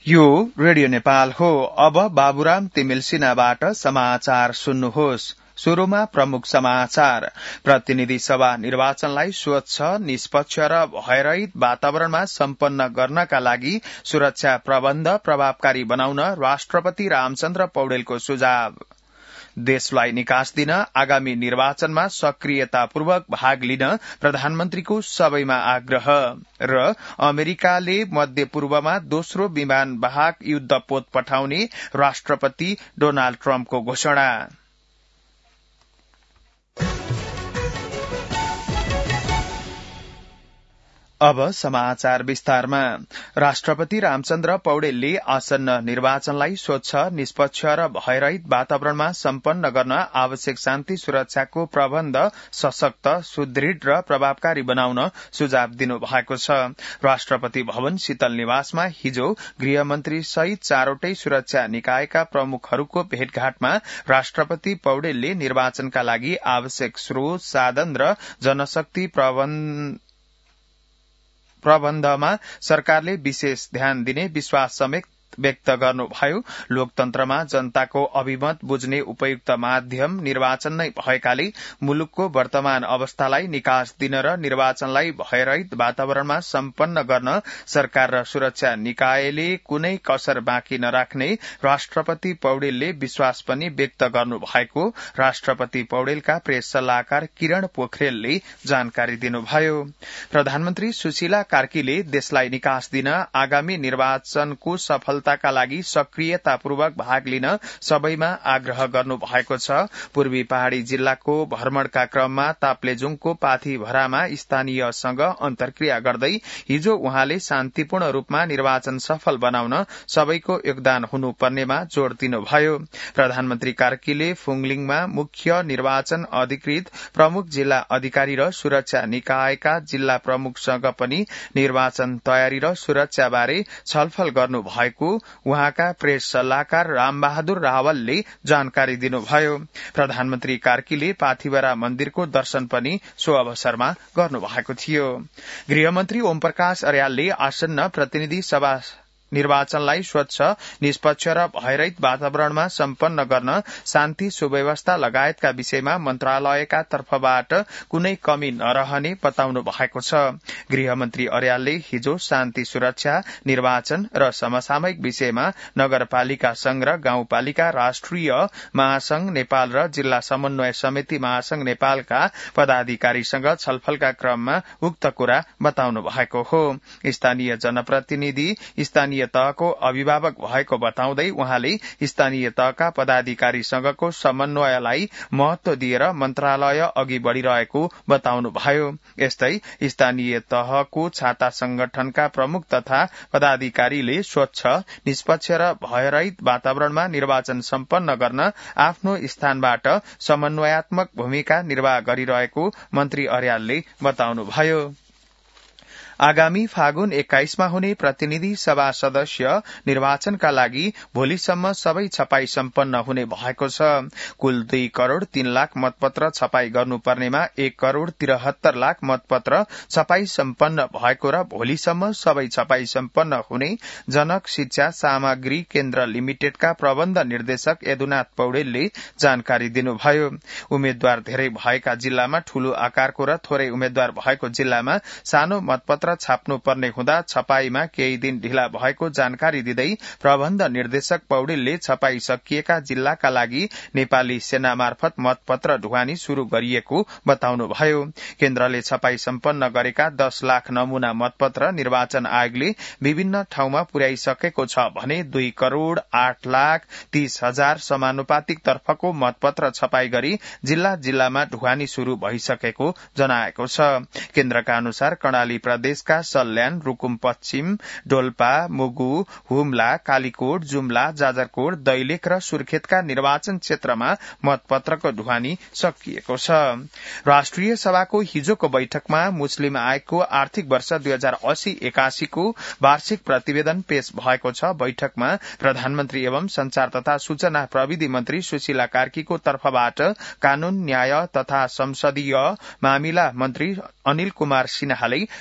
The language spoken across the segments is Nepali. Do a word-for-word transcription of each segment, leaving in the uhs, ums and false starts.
यो रेडियो नेपाल हो। अब बाबुराम तिमिल सिन्हाबाट समाचार सुन्नुहोस्। शुरूमा प्रमुख समाचार। प्रतिनिधि सभा निर्वाचनलाई स्वच्छ, निष्पक्ष र भयरहित वातावरणमा सम्पन्न गर्नका लागि सुरक्षा प्रबन्ध प्रभावकारी बनाउन राष्ट्रपति रामचन्द्र पौडेलको सुझाव। देशलाई निकास दिन आगामी निर्वाचनमा सक्रियतापूर्वक भाग लिन प्रधानमन्त्रीको सबैमा आग्रह। र अमेरिकाले मध्यपूर्वमा दोस्रो विमान वाहक युद्धपोत पठाउने राष्ट्रपति डोनाल्ड ट्रम्पको घोषणा। अब समाचार विस्तारमा। राष्ट्रपति रामचन्द्र पौडेलले आसन्न निर्वाचनलाई स्वच्छ, निष्पक्ष र भयरहित वातावरणमा सम्पन्न गर्न आवश्यक शान्ति सुरक्षाको प्रबन्ध सशक्त, सुदृढ़ र प्रभावकारी बनाउन सुझाव दिनु भएको छ। राष्ट्रपति भवन शीतल निवासमा हिजो गृहमन्त्री सहित चारवटै सुरक्षा निकायका प्रमुखहरूको भेटघाटमा राष्ट्रपति पौडेलले निर्वाचनका लागि आवश्यक स्रोत, साधन र जनशक्ति प्रबन्ध प्रबन्धमा सरकारले विशेष ध्यान दिने विश्वास समेत व्यक्त गर्नुभयो। लोकतन्त्रमा जनताको अभिमत बुझ्ने उपयुक्त माध्यम निर्वाचन नै भएकाले मुलुकको वर्तमान अवस्थालाई निकास दिन र निर्वाचनलाई भयरहित वातावरणमा सम्पन्न गर्न सरकार र सुरक्षा निकायले कुनै कसर बाँकी नराख्ने राष्ट्रपति पौडेलले विश्वास पनि व्यक्त गर्नु भएको राष्ट्रपति पौडेलका प्रेस सल्लाहकार किरण पोखरेलले जानकारी दिनुभयो। प्रधानमन्त्री सुशीला कार्कीले देशलाई निकास दिन आगामी निर्वाचनको सफलता का लागि सक्रियतापूर्वक भाग लिन सबैमा आग्रह गर्नु भएको छ। पूर्वी पहाड़ी जिल्लाको भ्रमणका क्रममा ताप्लेजुङको पाथीभरामा स्थानीयसँग अन्तर्क्रिया गर्दै हिजो उहाँले शान्तिपूर्ण रूपमा निर्वाचन सफल बनाउन सबैको योगदान हुनुपर्नेमा जोड़ दिनुभयो। प्रधानमन्त्री कार्कीले फुङलिङमा मुख्य निर्वाचन अधिकृत, प्रमुख जिल्ला अधिकारी र सुरक्षा निकायका जिल्ला प्रमुखसँग पनि निर्वाचन तयारी र सुरक्षा बारे छलफल गर्नु भएको उहाँका प्रेस सल्लाहकार रामबहादुर रावलले जानकारी दिनुभयो। प्रधानमन्त्री कार्कीले पाथिभरा मन्दिरको दर्शन पनि सो अवसरमा गर्नुभएको थियो। गृहमन्त्री ओम प्रकाश अर्यालले आसन्न प्रतिनिधि सभा निर्वाचनलाई स्वच्छ, निष्पक्ष र भयरहित वातावरणमा सम्पन्न गर्न शान्ति सुव्यवस्था लगायतका विषयमा मन्त्रालयका तर्फबाट कुनै कमी नरहने बताउनु भएको छ। गृहमन्त्री अर्यालले हिजो शान्ति सुरक्षा, निर्वाचन र समसामयिक विषयमा नगरपालिका संघ र गाउँपालिका राष्ट्रिय महासंघ नेपाल र जिल्ला समन्वय समिति महासंघ नेपालका पदाधिकारीसँग छलफलका क्रममा उक्त कुरा बताउनु भएको हो। स्थानीय जनप्रतिनिधि स्थानीय तहको अभिभावक भएको बताउँदै उहाँले स्थानीय तहका पदाधिकारीसँगको समन्वयलाई महत्व दिएर मन्त्रालय अघि बढ़िरहेको बताउनुभयो। यस्तै स्थानीय तहको छाता संगठनका प्रमुख तथा पदाधिकारीले स्वच्छ, निष्पक्ष र भयरहित वातावरणमा निर्वाचन सम्पन्न गर्न आफ्नो स्थानबाट समन्वयात्मक भूमिका निर्वाह गरिरहेको मन्त्री अर्यालले बताउनुभयो। आगामी फागुन एक्काइसमा हुने प्रतिनिधि सभा सदस्य निर्वाचनका लागि भोलिसम्म सबै छपाई सम्पन्न हुने भएको छ। कुल दुई करोड़ तीन लाख मतपत्र छपाई गर्नुपर्नेमा एक करोड़ तिरहत्तर लाख मतपत्र छपाई सम्पन्न भएको र भोलिसम्म सबै छपाई सम्पन्न हुने जनक शिक्षा सामग्री केन्द्र लिमिटेडका प्रबन्ध निर्देशक यदुनाथ पौडेलले जानकारी दिनुभयो। उम्मेद्वार धेरै भएका जिल्लामा ठूलो आकारको र थोरै उम्मेद्वार भएको जिल्लामा सानो मतपत्र छाप्नु पर्ने हुँदा छपाईमा केही दिन ढिला भएको जानकारी दिँदै प्रबन्ध निर्देशक पौडेलले छपाई सकिएका जिल्लाका लागि नेपाली सेना मार्फत मतपत्र ढुवानी शुरू गरिएको बताउनुभयो। केन्द्रले छपाई सम्पन्न गरेका दस लाख नमूना मतपत्र निर्वाचन आयोगले विभिन्न ठाउँमा पुर्याइसकेको छ भने दुई करोड़ आठ लाख तीस हजार समानुपातिक तर्फको मतपत्र छपाई गरी जिल्ला जिल्लामा ढुवानी शुरू भइसकेको जनाएको छ। केन्द्रका अनुसार कर्णाली प्रदेश का सल्यान, रुकुम पश्चिम, डोल्पा, मुगु, हुम्ला, कालीकोट, जुम्ला, जाजरकोट, दैलेख र सुर्खेतका निर्वाचन क्षेत्रमा मतपत्रको ढुवानी सकिएको छ। राष्ट्रिय सभाको हिजोको बैठकमा मुस्लिम आयोगको आर्थिक वर्ष दुई हजार अस्सी एकासीको वार्षिक प्रतिवेदन पेश भएको छ। बैठकमा प्रधानमन्त्री एवं संचार तथा सूचना प्रविधि मन्त्री सुशीला कार्कीको तर्फबाट कानून, न्याय तथा संसदीय मामिला मन्त्री अनिल कुमार सिन्हाले प्रतिवेदन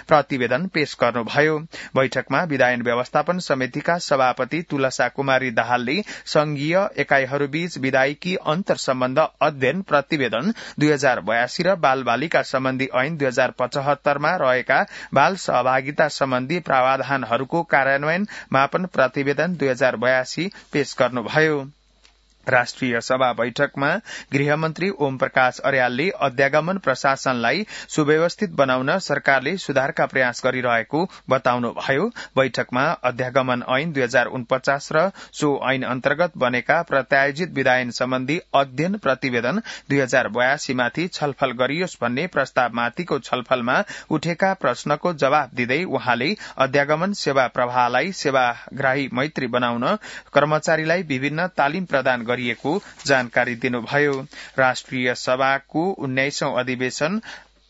प्रतिवेदन पेश गर्नुभयो। बैठकमा विधायन व्यवस्थापन समितिका सभापति तुलसा कुमारी दाहालले संघीय एकाइहरूबीच विधायिकी अन्तर सम्बन्ध अध्ययन प्रतिवेदन दुई हजार बयासी र बाल बालिका सम्बन्धी ऐन दुई हजार पचहत्तरमा रहेका बाल सहभागिता सम्बन्धी प्रावधानहरूको कार्यान्वयन मापन प्रतिवेदन दुई हजार बयासी पेश गर्नुभयो। राष्ट्रिय सभा बैठकमा गृहमन्त्री ओम प्रकाश अर्यालले अध्यागमन प्रशासनलाई सुव्यवस्थित बनाउन सरकारले सुधारका प्रयास गरिरहेको बताउनुभयो। बैठकमा अध्यागमन ऐन दुई हजार उनपचास र सो ऐन अन्तर्गत बनेका प्रत्यायोजित विधायन सम्बन्धी अध्ययन प्रतिवेदन दुई हजार बयासीमाथि छलफल गरियोस् भन्ने प्रस्तावमाथिको छलफलमा उठेका प्रश्नको जवाब दिँदै उहाँले अध्यागमन सेवा प्रवाहलाई सेवाग्राही मैत्री बनाउन कर्मचारीलाई विभिन्न तालिम प्रदान गरिएको जानकारी दिनुभयो। राष्ट्रिय सभाको उन्नाइसौं अधिवेशन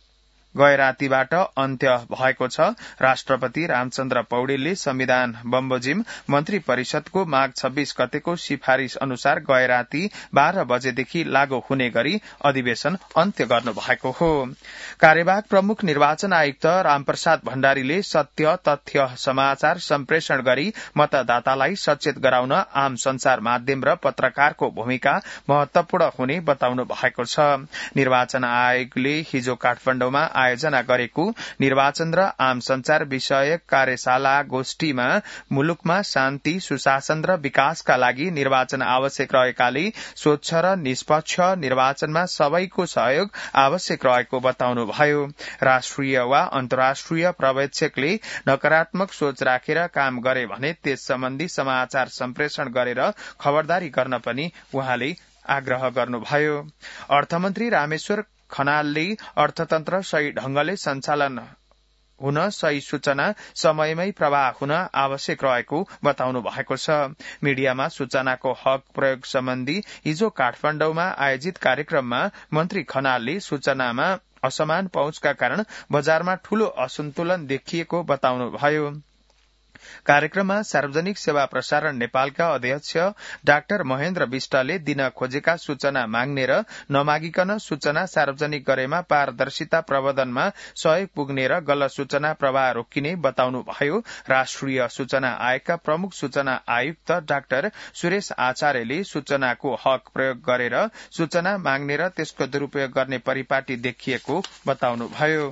गए रातिबाट अन्त्य भएको छ। राष्ट्रपति रामचन्द्र पौडेलले संविधान बमोजिम मन्त्री परिषदको माघ छब्बीस गतेको सिफारिश अनुसार गए राति बाह्र बजेदेखि लागू हुने गरी अधिवेशन अन्त्य गर्नु भएको हो। कार्यवाहक प्रमुख निर्वाचन आयुक्त रामप्रसाद भण्डारीले सत्य तथ्य समाचार सम्प्रेषण गरी मतदातालाई सचेत गराउन आम संचार माध्यम र पत्रकारको भूमिका महत्वपूर्ण हुने बताउनु भएको छ। निर्वाचन आयोगले हिजो काठमाडौँमा आयोजना गरेको निर्वाचन र आम संचार विषयक कार्यशाला गोष्ठीमा मुलुकमा शान्ति सुशासन र विकासका लागि निर्वाचन आवश्यक रहेकाले स्वच्छ र निष्पक्ष निर्वाचनमा सबैको सहयोग आवश्यक रहेको बताउनुभयो। राष्ट्रिय वा अन्तर्राष्ट्रिय पर्यवेक्षकले नकारात्मक सोच राखेर काम गरे भने त्यस सम्बन्धी समाचार सम्प्रेषण गरेर खबरदारी गर्न पनि उहाँले आग्रह गर्नुभयो। अर्थमन्त्री रामेश्वर खनालले अर्थतन्त्र सही ढंगले सञ्चालन हुन सही सूचना समयमै प्रवाह हुन आवश्यक रहेको बताउनु भएको छ। मीडियामा सूचनाको हक प्रयोग सम्बन्धी हिजो काठमाडौँमा आयोजित कार्यक्रममा मन्त्री खनालले सूचनामा असमान पहुँचका कारण बजारमा ठूलो असन्तुलन देखिएको बताउनुभयो। कार्यक्रममा सार्वजनिक सेवा प्रसारण नेपालका अध्यक्ष डाक्टर महेन्द्र विष्टले दिन खोजेका सूचना माग्ने र नमागिकन सूचना सार्वजनिक गरेमा पारदर्शिता प्रबन्धनमा सहयोग पुग्ने र गलत सूचना प्रवाह रोकिने बताउनुभयो। राष्ट्रिय सूचना आयोगका प्रमुख सूचना आयुक्त डाक्टर सुरेश आचार्यले सूचनाको हक प्रयोग गरेर सूचना माग्ने र त्यसको दुरूपयोग गर्ने परिपाटी देखिएको बताउनुभयो।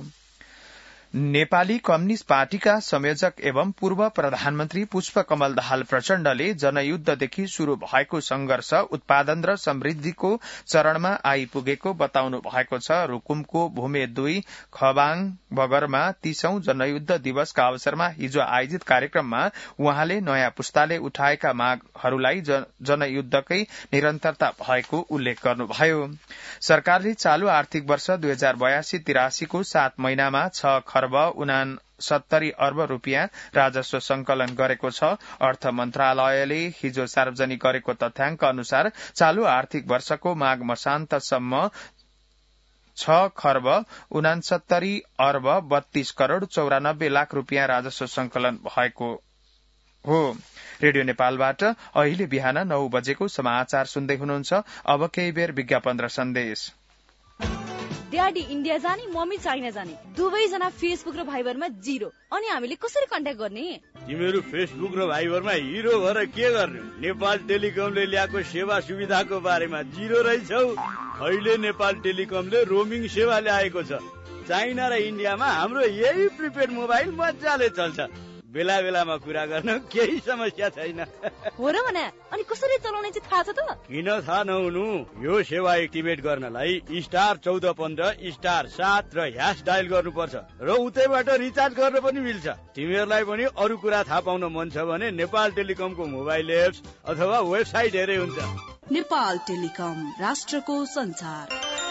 नेपाली कम्युनिष्ट पार्टीका संयोजक एवं पूर्व प्रधानमन्त्री पुष्पकमल दाहाल प्रचण्डले जनयुद्धदेखि शुरू भएको संघर्ष उत्पादन र समृद्धिको चरणमा आइपुगेको बताउनु भएको छ। रुकुमको भूमे दुई खबाङ बगरमा तीसौं जनयुद्ध दिवसका अवसरमा हिजो आयोजित कार्यक्रममा उहाँले नयाँ पुस्ताले उठाएका मागहरूलाई जनयुद्धकै निरन्तरता भएको उल्लेख गर्नुभयो। सरकारले चालू आर्थिक वर्ष दुई हजार बयासी तिरासीको सात महिनामा छ खर्ब उनासत्तरी अर्ब रूपियाँ राजस्व संकलन गरेको छ। अर्थ मन्त्रालयले हिजो सार्वजनिक गरेको तथ्याङ्क अनुसार चालू आर्थिक वर्षको माघ मसान्तसम्म छ खर्ब उनासत्तरी अर्ब बत्तीस करोड़ चौरानब्बे लाख रूपियाँ राजस्व संकलन भएको हो। रेडियो नेपालबाट अहिले बिहान नौ बजेको समाचार सुन्दै हुनुहुन्छ। अब केही बेर विज्ञापन र सन्देश। ड्याडी इन्डिया जाने मम्मी चाइना जाने दुवैजना फेसबुक र भाइबरमा जिरो, अनि हामीले कसरी कन्ट्याक्ट गर्ने? तिमीहरू फेसबुक र भाइबरमा हिरो भएर के गर्ने? नेपाल टेलिकमले ल्याएको सेवा सुविधाको बारेमा जिरो रहेछौ। अहिले नेपाल टेलिकमले रोमिङ सेवा ल्याएको छ। चाइना र इन्डियामा हाम्रो यही प्रिपेड मोबाइल मजाले चल्छ। बेला बेलामा कुरा गर्न केही समस्या छैन। हो र भने अनि कसरी चलाउने चाहिँ थाहा छ त? किन थाहा नहुनु? यो सेवा एक्टिभेट गर्नलाई स्टार चौध पन्ध्र स्टार सात र ह्यास डायल गर्नुपर्छ र उतैबाट रिचार्ज गर्न पनि मिल्छ। तिमीहरूलाई पनि अरू कुरा थाहा पाउन मन छ भने नेपाल टेलिकमको मोबाइल एप्स अथवा वेबसाइट हेरे हुन्छ। नेपाल टेलिकम, राष्ट्रको संचार।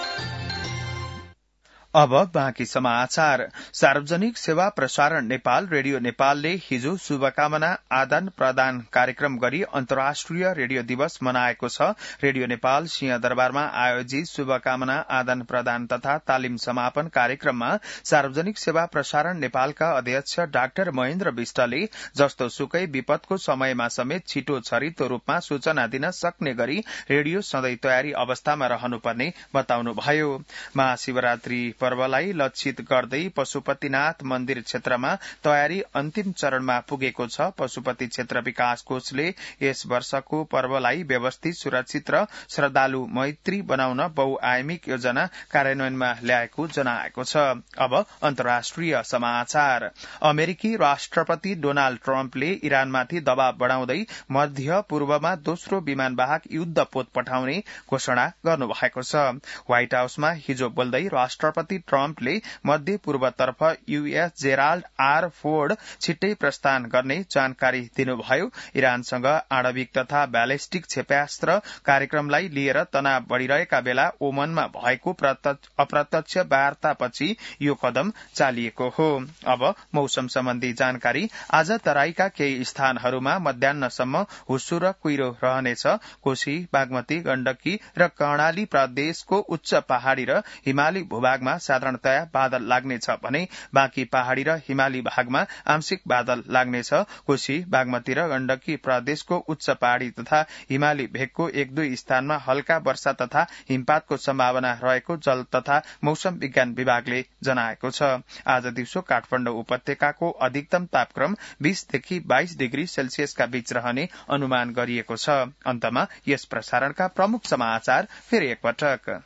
अब बाँकी समाचार। सार्वजनिक सेवा प्रसारण नेपाल रेडियो नेपालले हिजो शुभकामना आदान प्रदान कार्यक्रम गरी अन्तर्राष्ट्रिय रेडियो दिवस मनाएको छ। रेडियो नेपाल सिंहदरबारमा आयोजित शुभकामना आदान प्रदान तथा तालिम समापन कार्यक्रममा सार्वजनिक सेवा प्रसारण नेपालका अध्यक्ष डाक्टर महेन्द्र विष्टले जस्तो सुकै विपदको समयमा समेत छिटो छरितो रूपमा सूचना दिन सक्ने गरी रेडियो सधैँ तयारी अवस्थामा रहनुपर्ने बताउनुभयो। महाशिवरात्रि पर्वलाई लक्षित गर्दै पशुपतिनाथ मन्दिर क्षेत्रमा तयारी अन्तिम चरणमा पुगेको छ। पशुपति क्षेत्र विकास कोषले यस वर्षको पर्वलाई व्यवस्थित, सुरक्षित र श्रद्धालु मैत्री बनाउन बहुआयामिक योजना कार्यान्वयनमा ल्याएको जनाएको छ। अब अन्तर्राष्ट्रिय समाचार। अमेरिकी राष्ट्रपति डोनाल्ड ट्रम्पले इरानमाथि दबाव बढ़ाउँदै मध्य पूर्वमा दोस्रो विमानवाहक युद्धपोत पठाउने घोषणा गर्नुभएको छ। व्हाइट हाउसमा हिजो बोल्दै राष्ट्रपति ट्रम्पले मध्य पूर्वतर्फ यूएस जेराल्ड आर फोर्ड छिट्टै प्रस्थान गर्ने जानकारी दिनुभयो। इरानसँग आणविक तथा ब्यालिस्टिक क्षेपणास्त्र कार्यक्रमलाई लिएर तनाव बढ़िरहेका बेला ओमनमा भएको अप्रत्यक्ष वार्तापछि यो कदम चालिएको हो। अब मौसम सम्बन्धी जानकारी। आज तराईका केही स्थानहरूमा मध्याह्नसम्म हुस्सु र कुहिरो रहनेछ। कोशी, बागमती, गण्डकी र कर्णाली प्रदेशको उच्च पहाड़ी र हिमाली भूभागमा साधारणतया बादल लाग्नेछ भने बाँकी पहाड़ी र हिमाली भागमा आंशिक बादल लाग्नेछ। कोशी, बागमती र गण्डकी प्रदेशको उच्च पहाड़ी तथा हिमाली भेगको एक दुई स्थानमा हल्का वर्षा तथा हिमपातको सम्भावना रहेको जल तथा मौसम विज्ञान विभागले जनाएको छ। आज दिउँसो काठमाडौँ उपत्यकाको अधिकतम तापक्रम बीसदेखि बाइस डिग्री सेल्सियसका बीच रहने अनुमान गरिएको छ। अन्तमा यस प्रसारणका प्रमुख समाचार फेरि एकपटक।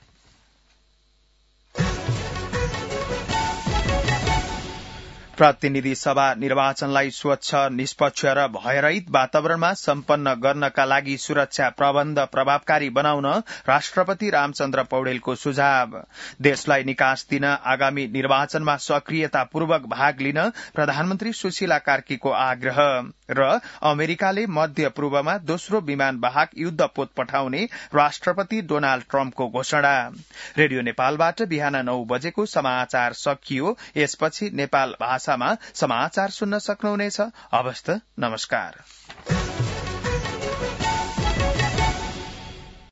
प्रतिनिधि सभा निर्वाचनलाई स्वच्छ, निष्पक्ष र भयरहित वातावरणमा सम्पन्न गर्नका लागि सुरक्षा प्रबन्ध प्रभावकारी बनाउन राष्ट्रपति रामचन्द्र पौडेलको सुझाव। देशलाई निकास दिन आगामी निर्वाचनमा सक्रियतापूर्वक भाग लिन प्रधानमन्त्री सुशीला कार्कीको आग्रह र अमेरिकाले मध्य पूर्वमा दोस्रो विमानवाहक युद्धपोत पठाउने राष्ट्रपति डोनाल्ड ट्रम्पको घोषणा। रेडियो नेपालबाट बिहान नौ बजेको समाचार सकियो। यसपछि नेपाल भाषामा समाचार सुन्न सक्नुहुनेछ। हवस् त, नमस्कार।